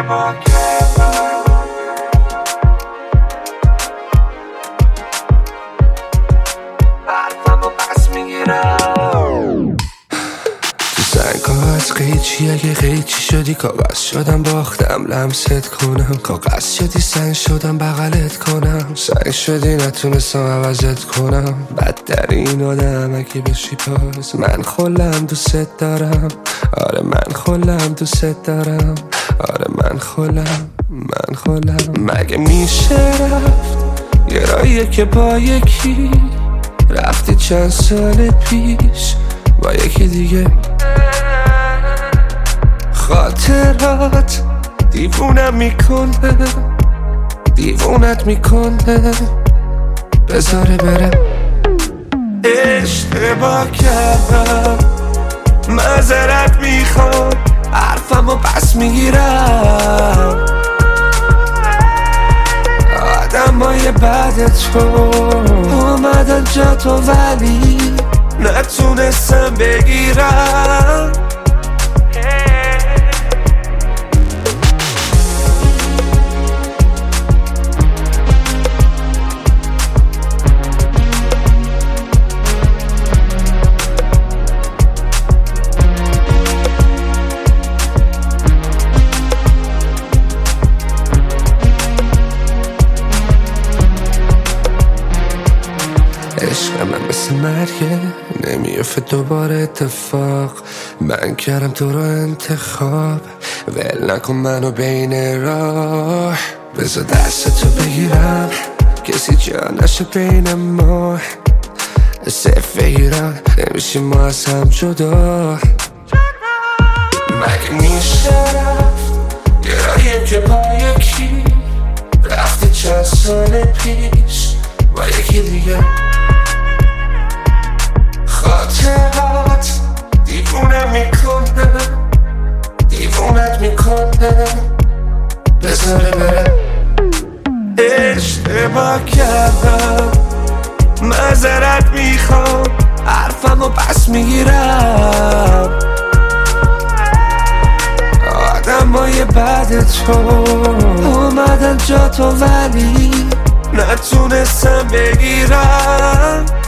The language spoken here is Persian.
اشتباه کردم. حرفمو پس میگیرم. تو سنگا از قیچی اگه قیچی شدی کاغذ شدم باختم لمست کنم، کاغذ شدی سنگ شدم بغلت کنم، سنگ شدی نتونستم عوضت کنم، بدترین آدم اگه بشی پاس من خلم دوست دارم، آره من خلم دوست دارم، آره من خلم مگه میشه رفت یه راهیه که با یکی رفتی چند سال پیش با یکی دیگه، خاطرات دیوونم میکنه دیوونت میکنه بذاره بره. اشتباه کردم معذرت میخوام حرفمو پس میگیرم، آدمای بعد تو اومدن جا تو ولی نتونستم بگیرم. عشق من مثل مرگه نمیافته دوباره اتفاق، من کردم تو رو انتخاب، ول نکن منو بین راه، بذار دستتو بگیرم کسی جا نشه بین ما، صرف ایران نمیشیم ما از هم جدا، مگه میشه رفت یه راهیه که با یکی رفتی چند سال پیش با یکی دیگه، خاطرات دیوونم میکنه دیوونت میکنه بذاره بره. اشتباه کردم معذرت میخوام حرفمو پس میگیرم، آدمای بعد تو اومدن جا تو ولی نتونستم بگیرم.